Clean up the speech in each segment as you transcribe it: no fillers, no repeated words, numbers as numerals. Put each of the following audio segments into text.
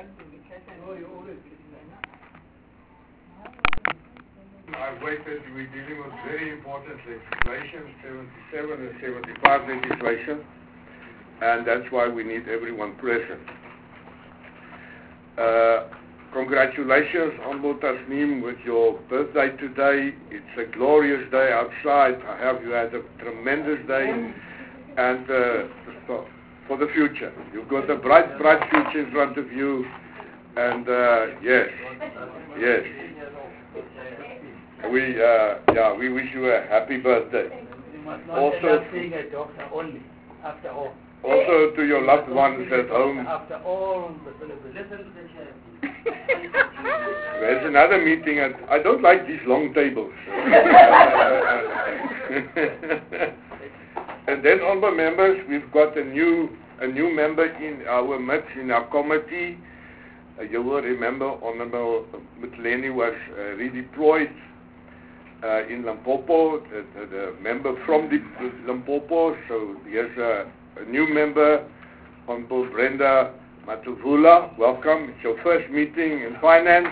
I've waited. We're dealing with very important legislation, 77 and 75 legislation, and that's why we need everyone present. Congratulations, Honorable Tasneem, with your birthday today. It's a glorious day outside. I hope you had a tremendous day, and for the future. You've got a bright, bright future in front of you, and yes. We wish you a happy birthday. Also, seeing a doctor only, after all. Also to your loved ones at home. After all the celebrations. There's another meeting. I don't like these long tables. And then, honorable members, we've got a new member in our midst, in our committee. You will remember Honorable Mtleni was redeployed in Limpopo, the member from Limpopo. So here's a new member, Honorable Brenda Matuvula. Welcome. It's your first meeting in finance.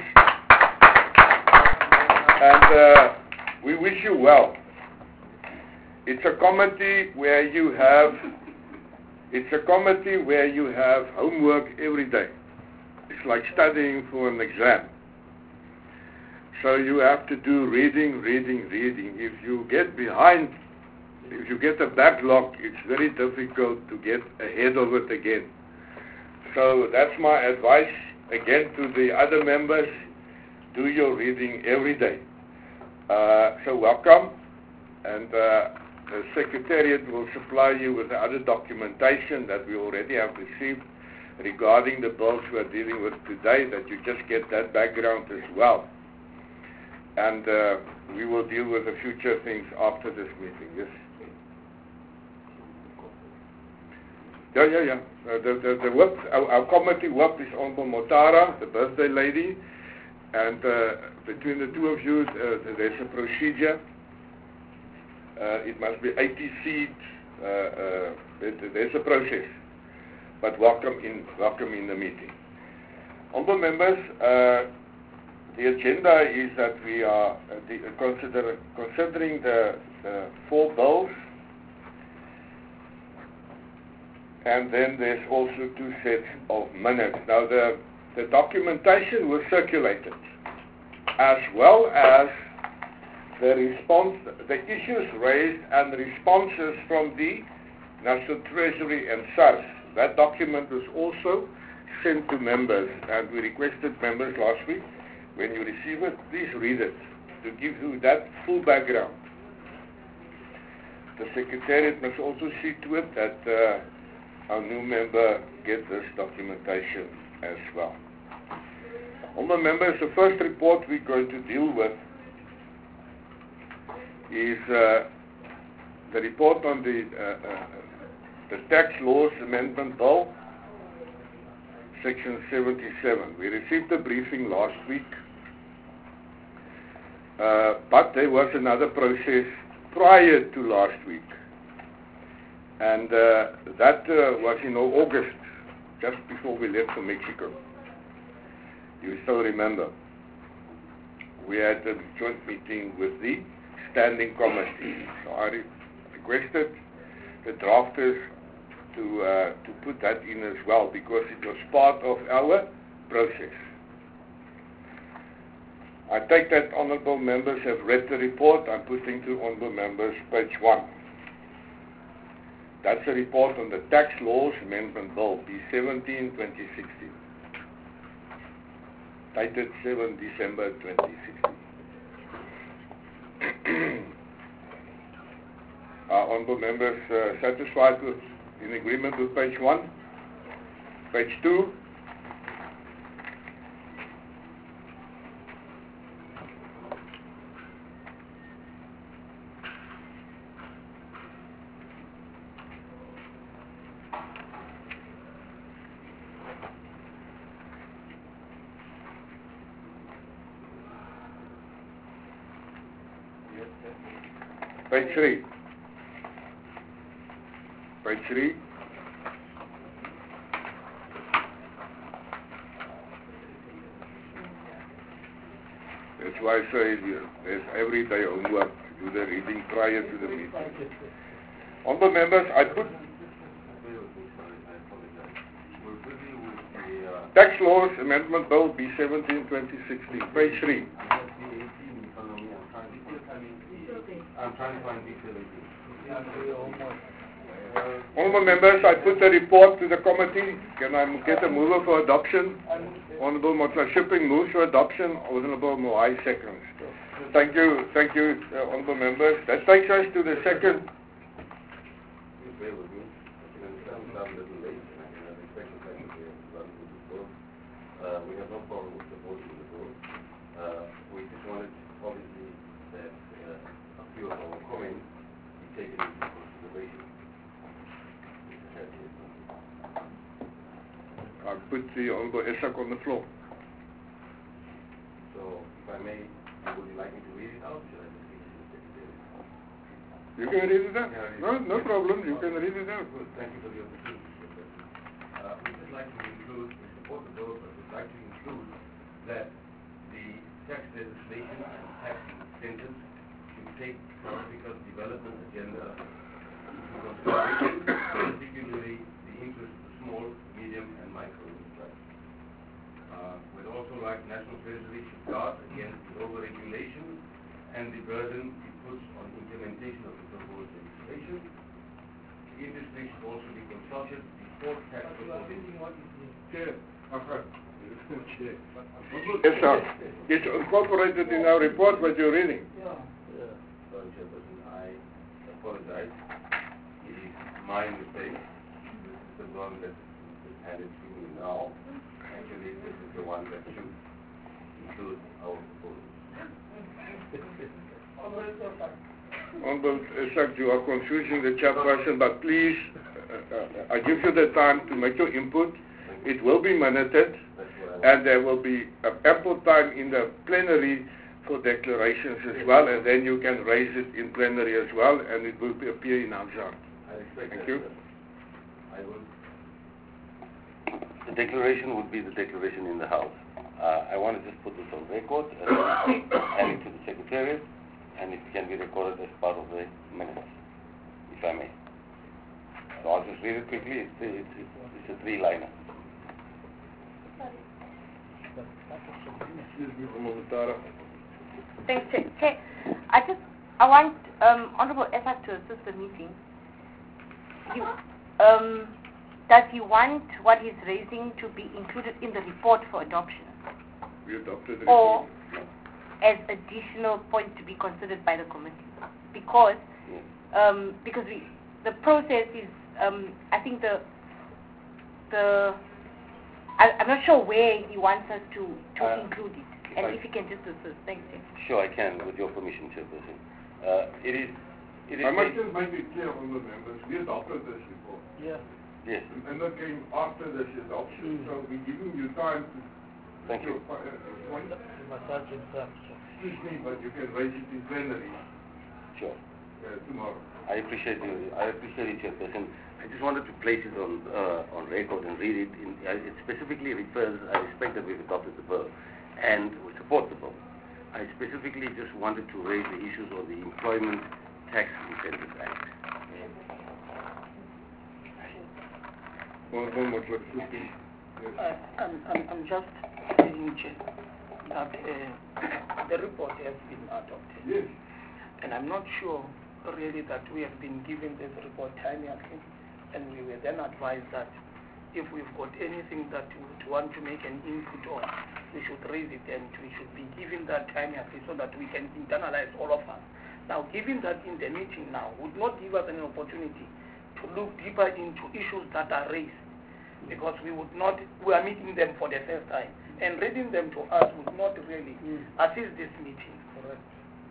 And we wish you well. It's a committee where you have homework every day. It's like studying for an exam. So you have to do reading. If you get behind, if you get a backlog, it's very difficult to get ahead of it again. So that's my advice again to the other members. Do your reading every day. So welcome, and the Secretariat will supply you with the other documentation that we already have received regarding the bills we are dealing with today, that you just get that background as well. And we will deal with the future things after this meeting. Yes. Yeah. The work, our committee work is Honorable Motara, the birthday lady, and between the two of you, there's a procedure. It must be 80 seats. There's a process. But welcome in the meeting. Honorable members, the agenda is that we are considering the 4 bills, and then there's also 2 sets of minutes. Now the documentation was circulated, as well as the issues raised and the responses from the National Treasury and SARS. That document was also sent to members, and we requested members last week, when you receive it, please read it to give you that full background. The Secretariat must also see to it that our new member gets this documentation as well. Honourable members, the first report we're going to deal with is the report on the Tax Laws Amendment Bill, Section 77. We received a briefing last week, but there was another process prior to last week, and that was in August, just before we left for Mexico. You still remember. We had a joint meeting with the Standing Committee. So I requested the drafters to put that in as well, because it was part of our process. I take that honourable members have read the report. I'm putting to honourable members page 1. That's a report on the Tax Laws Amendment Bill, B17, 2016. Dated 7 December 2016. Are honourable members satisfied with, in agreement with page 1? Page 2? Page 3. Page 3. That's why I say there's everyday homework. Do the reading prior to the meeting. Honourable members, I put Tax Laws Amendment Bill B17 2016, page 3. I'm trying to find detail. Honourable members, I put the report to the committee. Can I get a mover for adoption? Honourable Motla Shipping moves for adoption. Honourable Moai seconds. Thank you, honourable members. That takes us to the second. Please bear with me. I'm a little late, and I can have a special secretary to run through this vote. We have no problem with supporting the vote. We just wanted, obviously, that a few of our comments be taken into consideration. I'll put the Honourable Esak on the floor. So, if I may, would you like me to read it out? Should I just read it to the secretary? You can read it out. Yeah, No problem. You can read it out. Good. Thank you for the opportunity. We'd just like to include, we support the bill, but we'd like to include that the tax legislation and tax incentives should take South Africa's development agenda into consideration, particularly the interest of the small, medium, and micro enterprises. We'd also like National Treasury to guard against the over-regulation and the burden it puts on implementation of the proposed legislation. The industry should also be consulted before tax proposals. Chair. Yes, sir. It's incorporated in our report what you're reading. Sorry, Chairperson, I apologize. It is my mistake. The one that is handed to me now. Actually, this is the one that should include our proposals. Honourable Esak, you are confusing the chairperson, but please, I give you the time to make your input. It will be minuted, and there will be ample time in the plenary for declarations as well, and then you can raise it in plenary as well, and it will appear in Hansard. I respect Thank that, you. sir. I will. The declaration would be the declaration in the House. I want to just put this on record and hand it to the Secretariat, and it can be recorded as part of the minutes, if I may. So I'll just read it quickly. It's a three-liner. Thanks, Chair. I want Honourable Esak to assist the meeting. Does he want what he's raising to be included in the report for adoption? We adopted the or report. as additional points to be considered by the committee? Because the process is, I think I'm not sure where he wants us to include it, and if he can just assist. Thanks, Chair. Sure, I can, with your permission, Chairperson. It is I must just make it clear on the members, we adopted this report. Yeah. Yes. And that came after this adoption, so we're giving you time to... Thank you. Massage himself. Excuse me, but you can raise it in plenary Sure. tomorrow. I appreciate it, Chairperson. I just wanted to place it on record and read it. It specifically refers, I respect that we've adopted the bill, and we support the bill. I specifically just wanted to raise the issues of the Employment Tax Incentives Act. I'm just saying, Chair, that the report has been adopted. Yes. And I'm not sure really that we have been given this report timely, and we were then advised that if we've got anything that we would want to make an input on, we should raise it and we should be given that timely so that we can internalize all of us. Now, given that in the meeting now would not give us an opportunity to look deeper into issues that are raised, because we are meeting them for the first time, and reading them to us would not really assist this meeting. Correct.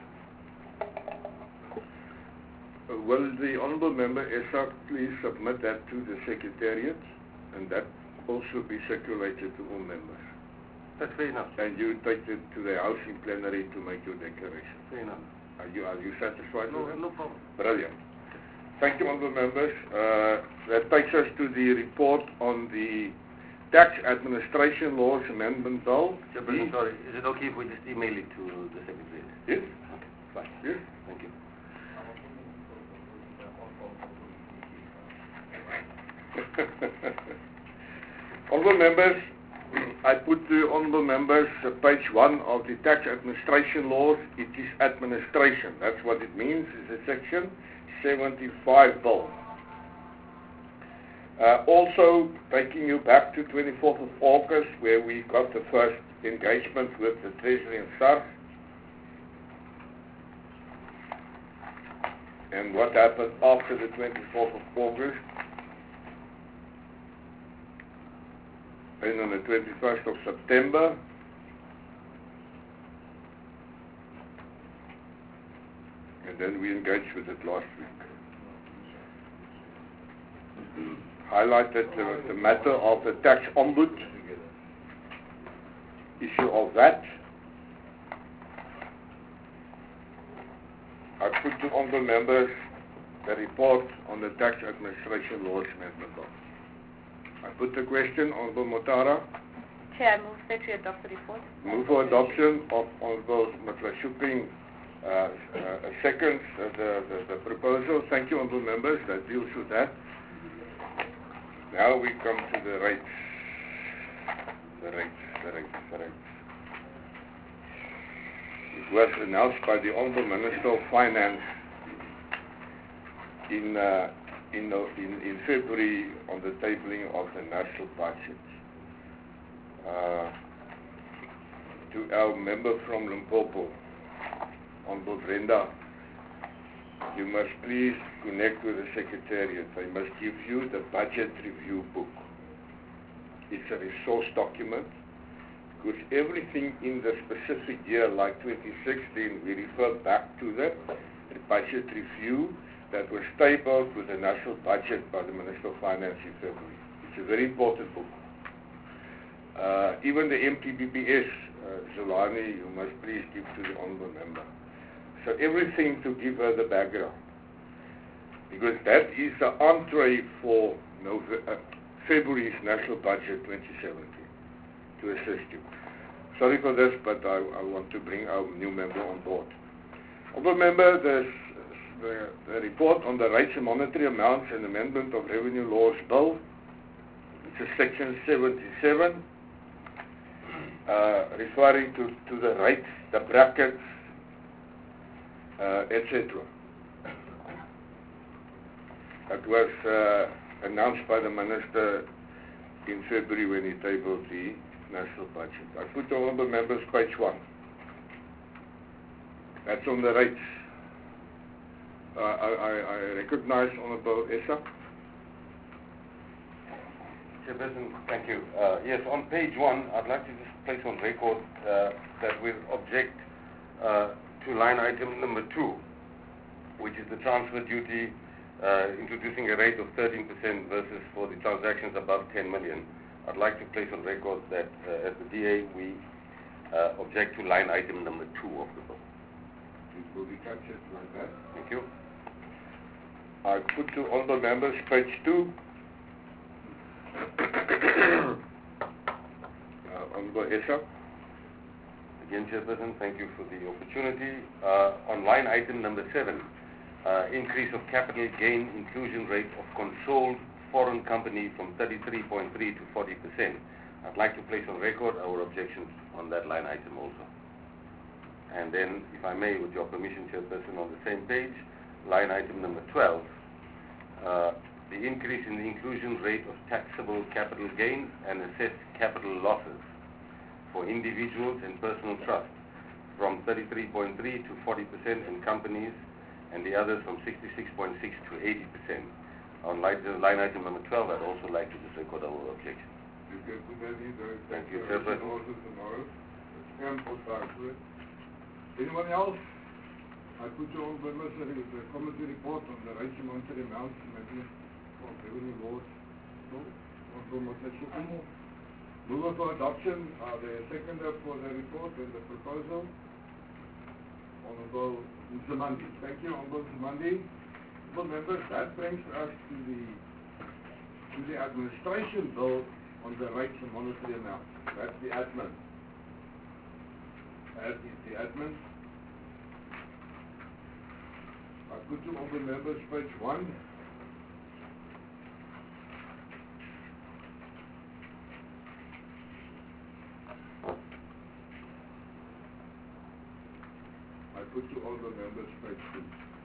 Will the Honourable Member Esak please submit that to the Secretariat, and that also be circulated to all members? That's fair enough. And you take it to the House in plenary to make your declaration. Fair enough. Are you satisfied with that? No problem. Brilliant. Thank you, honourable members. That takes us to the report on the Tax Administration Laws Amendment Bill. Chairperson, sorry, is it okay if we just email it to the Secretary? Yes. Okay, fine. Yes. Thank you. Honourable members, I put to honourable members page 1 of the Tax Administration Laws. It is administration. That's what it means. It's a section 75 bill. Also, taking you back to 24th of August, where we got the first engagement with the Treasury and SARS. And what happened after the 24th of August. And on the 21st of September, and then we engaged with it last week. Highlighted the matter of the tax ombud, issue of that. I put to honourable members the report on the Tax Administration Laws Amendment Bill. I put the question, Honourable Motara. Chair, I move that we adopt the report. Move for adoption of Honourable Matlashuping. Seconds the proposal. Thank you, honourable members. That deals with that. Now we come to the rates. The rates. It was announced by the Honourable Minister of Finance in February on the tabling of the national budget. To our member from Limpopo, Honourable Brenda, you must please connect with the Secretariat. I must give you the budget review book. It's a resource document, because everything in the specific year, like 2016, we refer back to the budget review that was tabled with the national budget by the Minister of Finance in February. It's a very important book. Even the MTBPS, Zulani, you must please give to the honourable member. So everything to give her the background, because that is the entree for February's national budget 2017, to assist you. Sorry for this, but I want to bring our new member on board. Honourable member, the report on the rates and monetary amounts and amendment of revenue laws bill, it's a section 77, referring to the rates, the brackets, etc. That was announced by the Minister in February when he tabled the national budget. I put to honourable members page 1. That's on the rates. I recognize Honourable Essa. Chairperson, thank you. Yes, on page 1, I'd like to just place on record that we object to line item number 2, which is the transfer duty, introducing a rate of 13% versus for the transactions above 10 million. I'd like to place on record that as the DA, we object to line item number 2 of the bill. It will be captured like that. Thank you. I put to honourable members page 2. Honourable Essa. Again, Chairperson, thank you for the opportunity. On line item number 7, increase of capital gain inclusion rate of controlled foreign company from 33.3 to 40%. I'd like to place on record our objections on that line item also. And then, if I may, with your permission, Chairperson, on the same page, line item number 12, the increase in the inclusion rate of taxable capital gains and assessed capital losses for individuals and personal trust from 33.3 to 40% in companies, and the others from 66.6 to 80%. On line item number 12, I'd also like to just record our objection. Thank you, Chairperson. Anyone else? I put you on the committee report on the rates and monetary amounts amendment of revenue laws. Mover for adoption, the seconder for the report and the proposal, Honourable Nzimandi. Thank you, Honourable Nzimandi. Honourable members, that brings us to the administration bill on the rates and monetary amounts. That's the admin. That is the admin. I put to all the members page 1. I put to all the members page 2.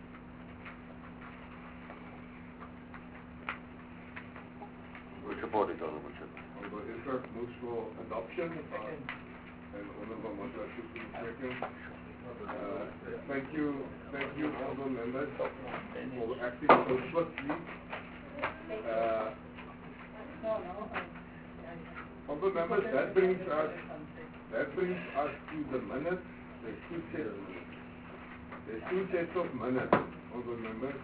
We support it, Honorable Chairman. Honorable Ishak moves for adoption. And Honorable Motlashuk second. Thank you, honorable members, for acting so swiftly. Honorable members, that brings us to the minutes. There's two sets of minutes, honorable members.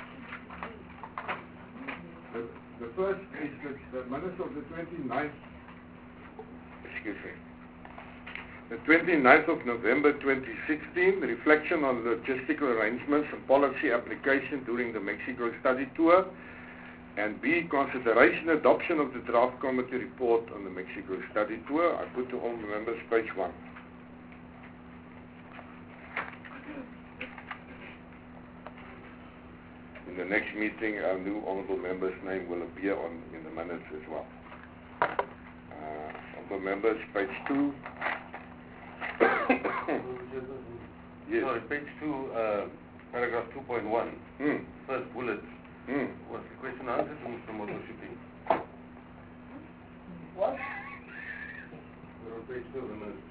The first is the minutes of the 29th. Excuse me. The 29th of November 2016, reflection on logistical arrangements and policy application during the Mexico study tour, and B, consideration adoption of the draft committee report on the Mexico study tour. I put to all the members page 1. In the next meeting, our new honorable member's name will appear in the minutes as well. Honorable members, page 2. Yes. Sorry, page 2, paragraph 2.1, first bullet, was the question answered to Mr. Motlashuk? What? We're on page 2 of the minutes.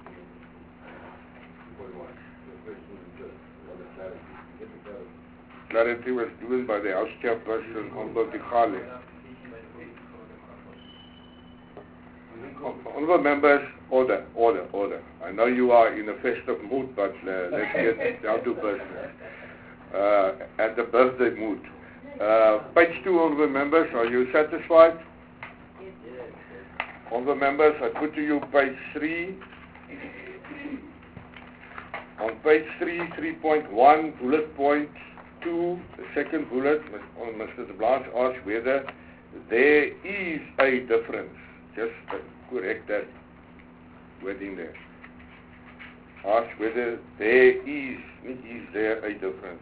2.1. The question is on the clarity. Get the clarity. Clarity was given by the House Chairperson, Honorable Dikhale. Honorable members, order. I know you are in a festive mood, but let's get down to business. At the birthday mood. Page 2, honorable members, are you satisfied? Yes. Honorable members, I put to you page 3. On page 3, 3.1, bullet point 2, the second bullet, Mr. de Blanche asked whether there is a difference. Just correct that wording there. Ask whether there is there a difference.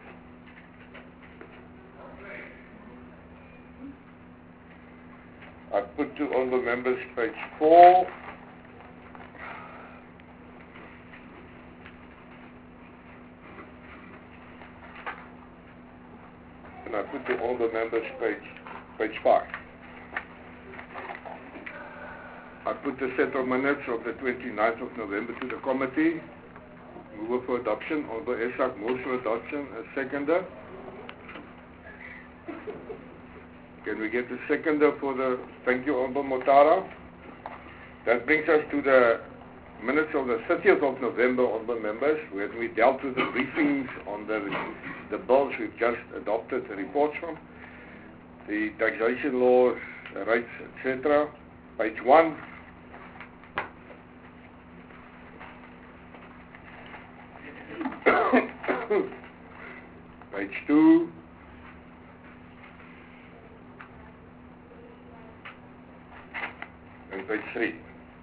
I put to all the members page 4. And I put to all the members page 5. I put the set of minutes of the 29th of November to the committee. Move for adoption. Honorable Ishak moves for adoption. A seconder. Can we get a seconder for the... Thank you, Honorable Motara. That brings us to the minutes of the 30th of November, Honorable members, when we dealt with the briefings on the bills we've just adopted, the reports from, the taxation laws, rates, etc. Page 1. Page 2. And page 3.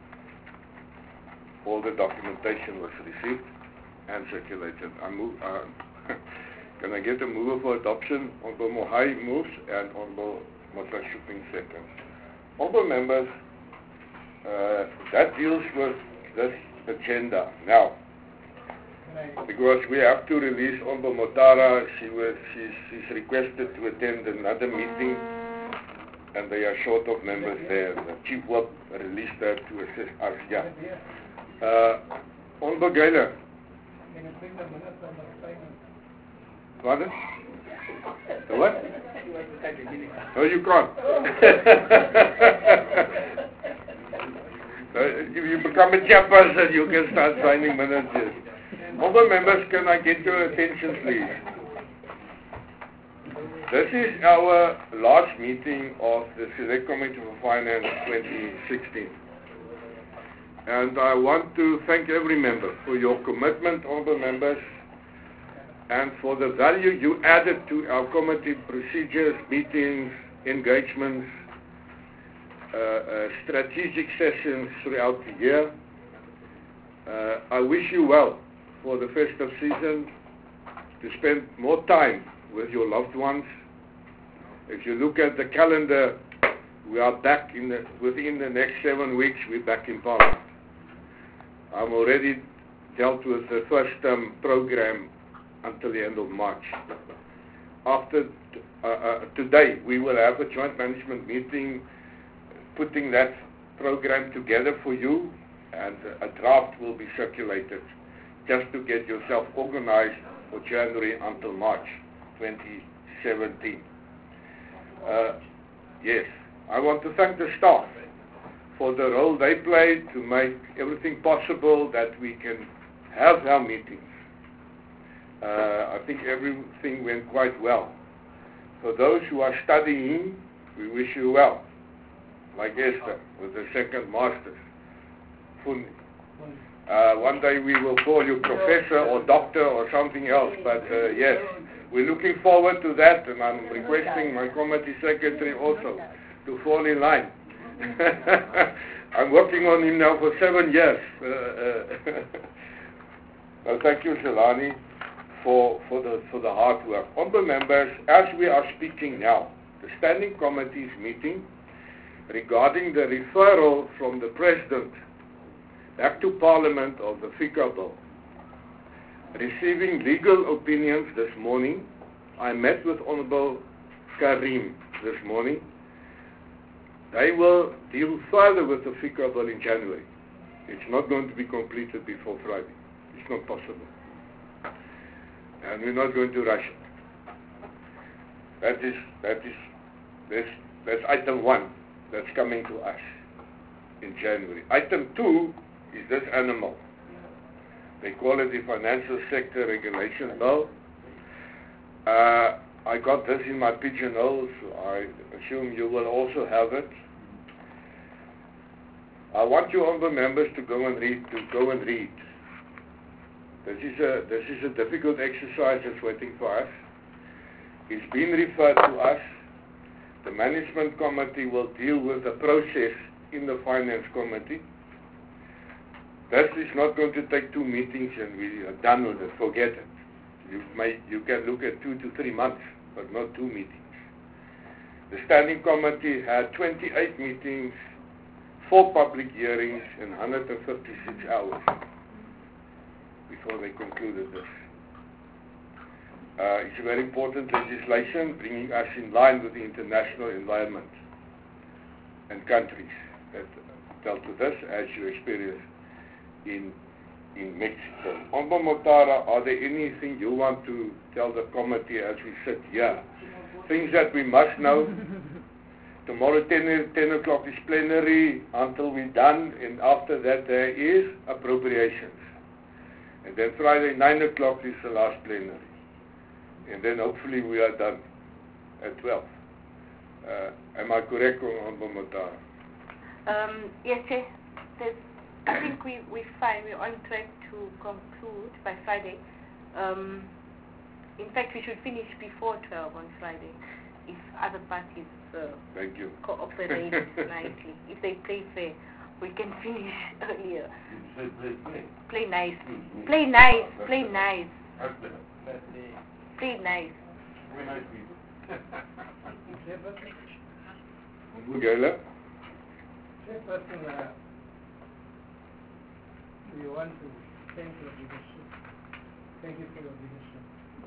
All the documentation was received and circulated. Can I get a mover for adoption? Honorable Mohai moves and Honorable Motlashuk seconds. Honorable members, that deals with this agenda. Now, because we have to release Honorable Motara, she's requested to attend another meeting, and they are short of members there. The Chief Whip released her to assist us. Yeah. Honorable Geiler. Can you bring the minutes on the assignment? Pardon? The what? No, you can't. If you become a chairperson, you can start signing minutes. Yes. Honorable members, can I get your attention, please? This is our last meeting of the Select Committee for Finance 2016. And I want to thank every member for your commitment, honorable members, and for the value you added to our committee procedures, meetings, engagements, strategic sessions throughout the year. I wish you well for the festive season, to spend more time with your loved ones. If you look at the calendar, we are back within the next 7 weeks, we're back in Parliament. I'm already dealt with the first term program until the end of March. After today, we will have a joint management meeting, putting that program together for you, and a draft will be circulated just to get yourself organized for January until March 2017. Yes, I want to thank the staff for the role they played to make everything possible that we can have our meetings. I think everything went quite well. For those who are studying, we wish you well, like Esther with the second master's. One day we will call you professor or doctor or something else, but yes, we're looking forward to that, and I'm requesting my committee secretary also to fall in line. I'm working on him now for 7 years. Well, thank you, Shalani, for the hard work. Honourable members, as we are speaking now, the Standing Committee is meeting regarding the referral from the President back to Parliament of the FICA bill. Receiving legal opinions this morning, I met with Honourable Karim this morning. They will deal further with the FICA bill in January. It's not going to be completed before Friday. It's not possible. And we're not going to rush it. That's item 1 that's coming to us in January. Item 2 is this animal. They call it the Financial Sector Regulation Bill. I got this in my pigeonhole, so I assume you will also have it. I want you honourable members to go and read. This is a difficult exercise that's waiting for us. It's been referred to us. The Management Committee will deal with the process in the Finance Committee. This is not going to take 2 meetings and we are done with it. Forget it. You can look at 2 to 3 months, but not 2 meetings. The Standing Committee had 28 meetings, 4 public hearings, and 156 hours before they concluded this. It's a very important legislation, bringing us in line with the international environment and countries that dealt with this, as you experienced in Mexico. Honourable Motara, are there anything you want to tell the committee as we sit here? Things that we must know. Tomorrow 10 o'clock is plenary until we're done, and after that there is appropriations. And then Friday 9 o'clock is the last plenary. And then hopefully we are done at 12. Am I correct, Honourable Motara? Yes, Chair. I think we're fine. We're on track to conclude by Friday. In fact, we should finish before 12 on Friday if other parties Thank you. cooperate nicely. If they play fair, we can finish earlier. Play nice. Play nice. Play nice. Play nice. Gaila? Chairperson, we want to thank your leadership. Thank you for your leadership.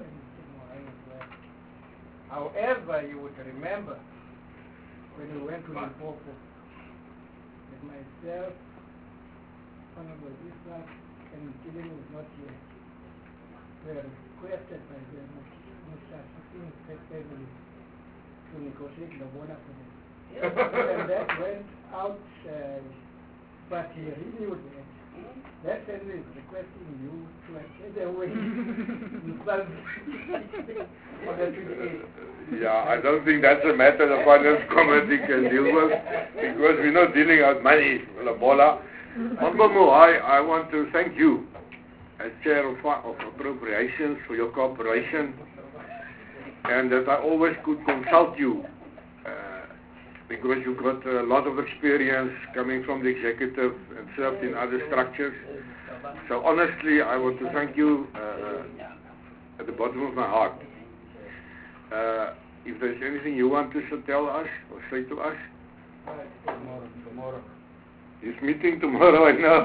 However, you would remember when we went to Limpopo, that myself, Honorable Isaac, and Killing was not here. We were requested by the Musafin family to negotiate the border for them. And that went out, but he renewed it. That family is requesting you to take away for the 28. Yeah, I don't think that's a matter the Finance Committee can deal with, because we're not dealing out money, Labola. Honourable Moai, I want to thank you as Chair of Appropriations for your cooperation, and that I always could consult you because you've got a lot of experience coming from the executive and served in other structures. So honestly, I want to thank you at the bottom of my heart. If there's anything you want to tell us or say to us. Tomorrow. He's meeting tomorrow, I know.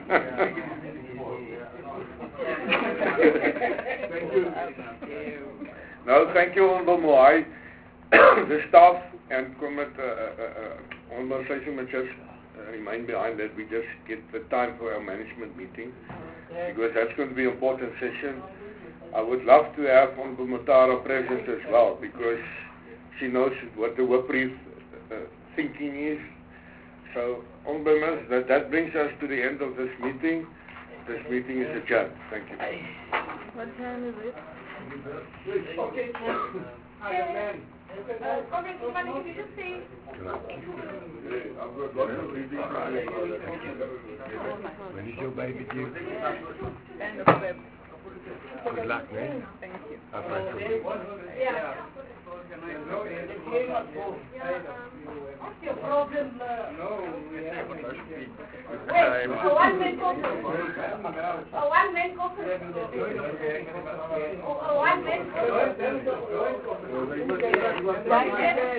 Thank you. No, thank you, Honorable Moai. The staff and Honorable Session will just remain behind that we just get the time for our management meeting, because that's going to be an important session. I would love to have Honorable Matara present as well, because she knows what the WIPRI thinking is. So, Honorable Members, that brings us to the end of this meeting. This meeting is adjourned. Thank you. What time is it? Okay. Did you just say? When is your baby due? End of Feb. Good luck, man. Thank you. Yeah. What's your problem? Wait, A one-man coffin. A one-man coffin. A one-man coffin.